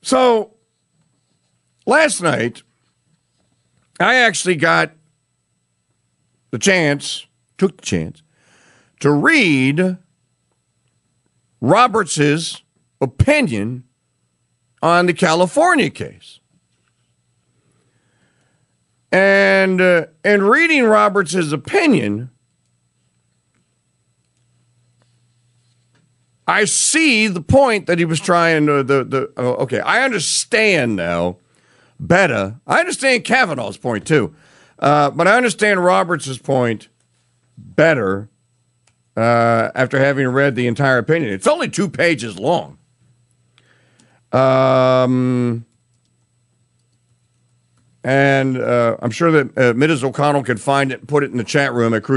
So last night, I actually took the chance to read Roberts' opinion on the California case. And in reading Roberts' opinion, I see the point that he was trying to, okay, I understand now better. I understand Kavanaugh's point too, but I understand Roberts' point better after having read the entire opinion. It's only 2 pages long. And I'm sure that Mrs. O'Connell could find it and put it in the chat room at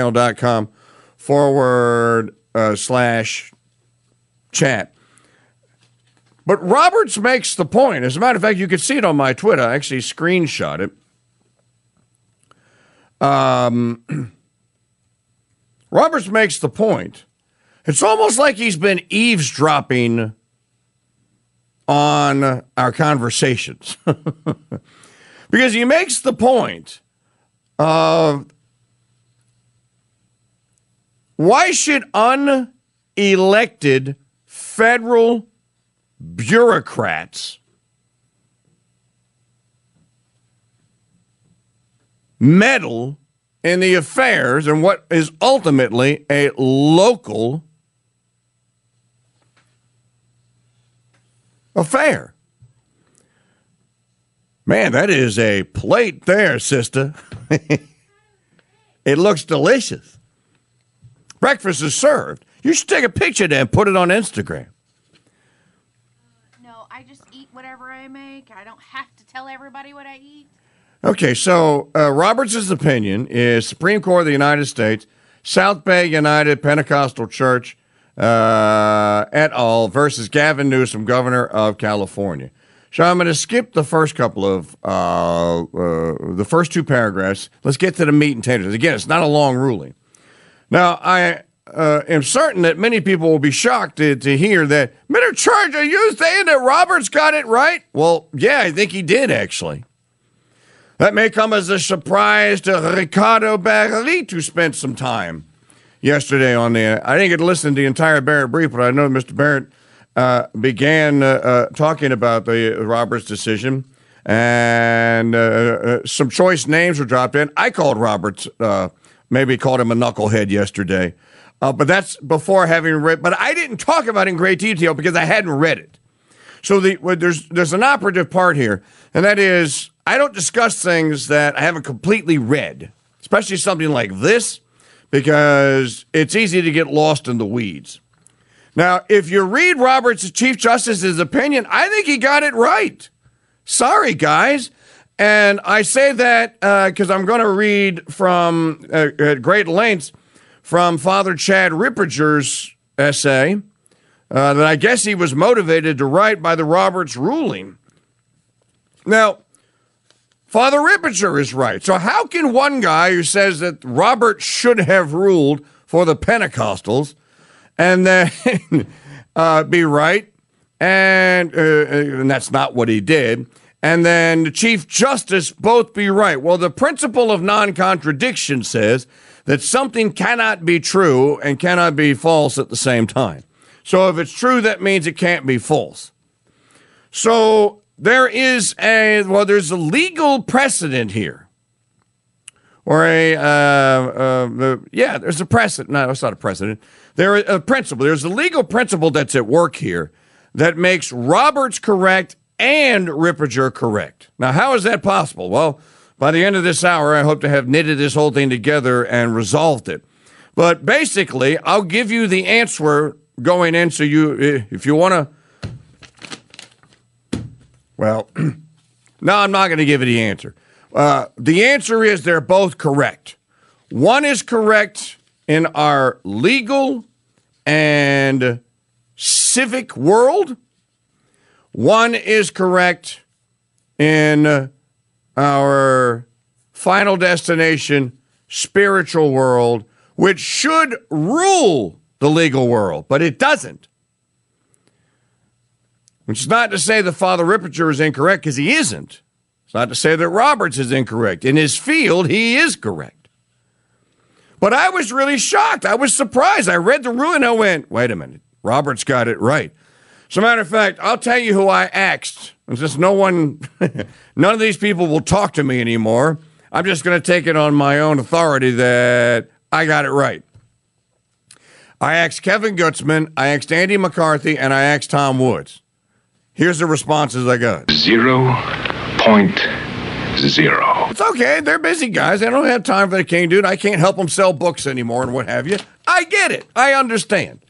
crusadechannel.com/chat. But Roberts makes the point. As a matter of fact, you could see it on my Twitter. I actually screenshot it. Roberts makes the point. It's almost like he's been eavesdropping on our conversations. Because he makes the point of why should unelected federal bureaucrats meddle in the affairs and what is ultimately a local affair? Man, that is a plate there, sister. It looks delicious. Breakfast is served. You should take a picture of that and put it on Instagram. No, I just eat whatever I make. I don't have to tell everybody what I eat. Okay, so Roberts' opinion is Supreme Court of the United States, South Bay United Pentecostal Church et al. Versus Gavin Newsom, governor of California. So I'm going to skip the first couple of, the first 2 paragraphs. Let's get to the meat and potatoes. Again, it's not a long ruling. Now, I am certain that many people will be shocked to hear that, Mr. Church, are you saying that Roberts got it right? Well, yeah, I think he did, actually. That may come as a surprise to Ricardo Barrett, who spent some time yesterday on the, I didn't get to listen to the entire Barrett brief, but I know Mr. Barrett began talking about the Roberts decision, and some choice names were dropped in. I called Roberts, maybe called him a knucklehead yesterday, but that's before having read. But I didn't talk about it in great detail because I hadn't read it. So there's an operative part here, and that is I don't discuss things that I haven't completely read, especially something like this, because it's easy to get lost in the weeds. Now, if you read Roberts' Chief Justice's opinion, I think he got it right. Sorry, guys. And I say that because I'm going to read from at great lengths from Father Chad Ripperger's essay that I guess he was motivated to write by the Roberts ruling. Now, Father Ripperger is right. So how can one guy who says that Roberts should have ruled for the Pentecostals and then be right, and that's not what he did, and then the Chief Justice both be right? Well, the principle of non-contradiction says that something cannot be true and cannot be false at the same time. So if it's true, that means it can't be false. So there's a legal precedent here. Or there's a precedent. No, it's not a precedent. There's a principle. There's a legal principle that's at work here that makes Roberts correct and Ripperger correct. Now, how is that possible? Well, by the end of this hour, I hope to have knitted this whole thing together and resolved it. But basically, I'll give you the answer going in, so you, if you want to, well, no, I'm not going to give you the answer. The answer is they're both correct. One is correct in our legal and civic world. One is correct in our final destination spiritual world, which should rule the legal world, but it doesn't. Which is not to say that Father Ripperger is incorrect, because he isn't. It's not to say that Roberts is incorrect. In his field, he is correct. But I was really shocked. I was surprised. I read the ruling and I went, wait a minute, Roberts got it right. As a matter of fact, I'll tell you who I asked. And since none of these people will talk to me anymore, I'm just going to take it on my own authority that I got it right. I asked Kevin Gutzman, I asked Andy McCarthy, and I asked Tom Woods. Here's the responses I got. 0.0. It's okay. They're busy guys. They don't have time for the King dude. I can't help them sell books anymore and what have you. I get it. I understand.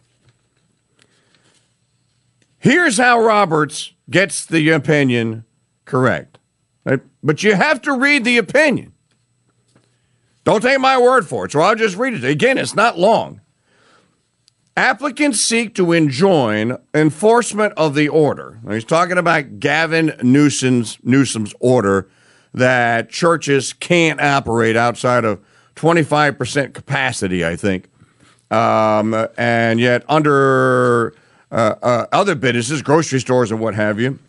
Here's how Roberts gets the opinion correct. Right? But you have to read the opinion. Don't take my word for it, so I'll just read it. Again, it's not long. Applicants seek to enjoin enforcement of the order. Now, he's talking about Gavin Newsom's order that churches can't operate outside of 25% capacity, I think. And yet under other businesses, grocery stores and what have you,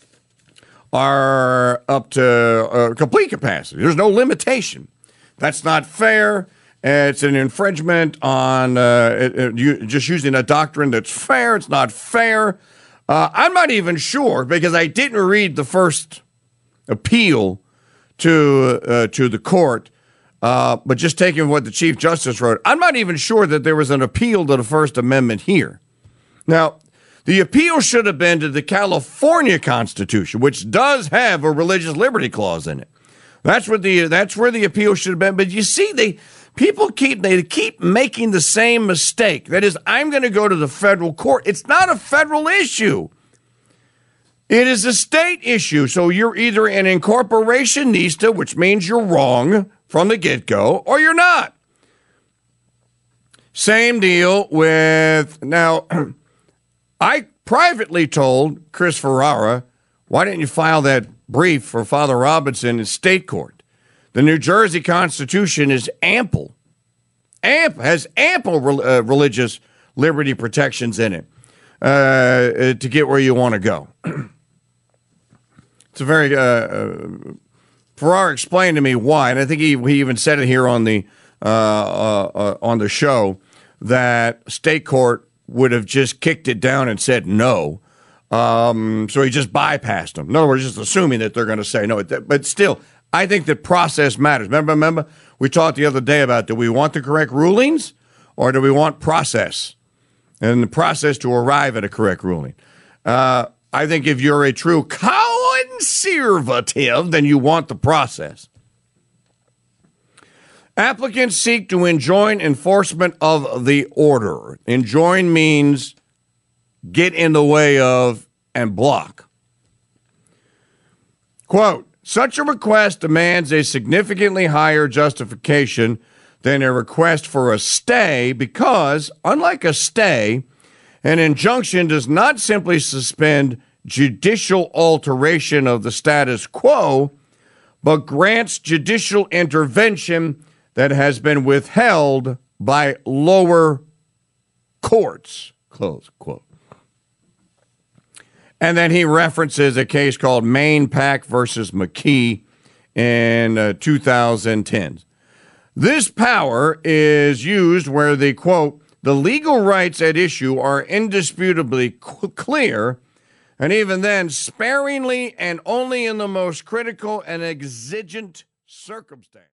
are up to complete capacity. There's no limitation. That's not fair. It's an infringement on just using a doctrine that's fair. It's not fair. I'm not even sure, because I didn't read the first appeal to the court, but just taking what the Chief Justice wrote, I'm not even sure that there was an appeal to the First Amendment here. Now, the appeal should have been to the California Constitution, which does have a religious liberty clause in it. That's where the appeal should have been. But you see, they keep making the same mistake. That is, I'm going to go to the federal court. It's not a federal issue. It is a state issue. So you're either an incorporationista, which means you're wrong from the get-go, or you're not. Same deal with, now, I privately told Chris Ferrara, why didn't you file that brief for Father Robinson in state court? The New Jersey Constitution is has ample religious liberty protections in it to get where you want to go. It's a very Ferrara explained to me why, and I think he even said it here on the show, that state court would have just kicked it down and said no. So he just bypassed them. In other words, just assuming that they're going to say no. But still, I think that process matters. Remember, we talked the other day about, do we want the correct rulings or do we want process? And the process to arrive at a correct ruling. I think if you're a true conservative, then you want the process. Applicants seek to enjoin enforcement of the order. Enjoin means get in the way of and block. Quote, such a request demands a significantly higher justification than a request for a stay because, unlike a stay, an injunction does not simply suspend judicial alteration of the status quo, but grants judicial intervention that has been withheld by lower courts, close quote. And then he references a case called Maine Pack versus McKee in 2010. This power is used where the, quote, the legal rights at issue are indisputably clear, and even then sparingly and only in the most critical and exigent circumstance.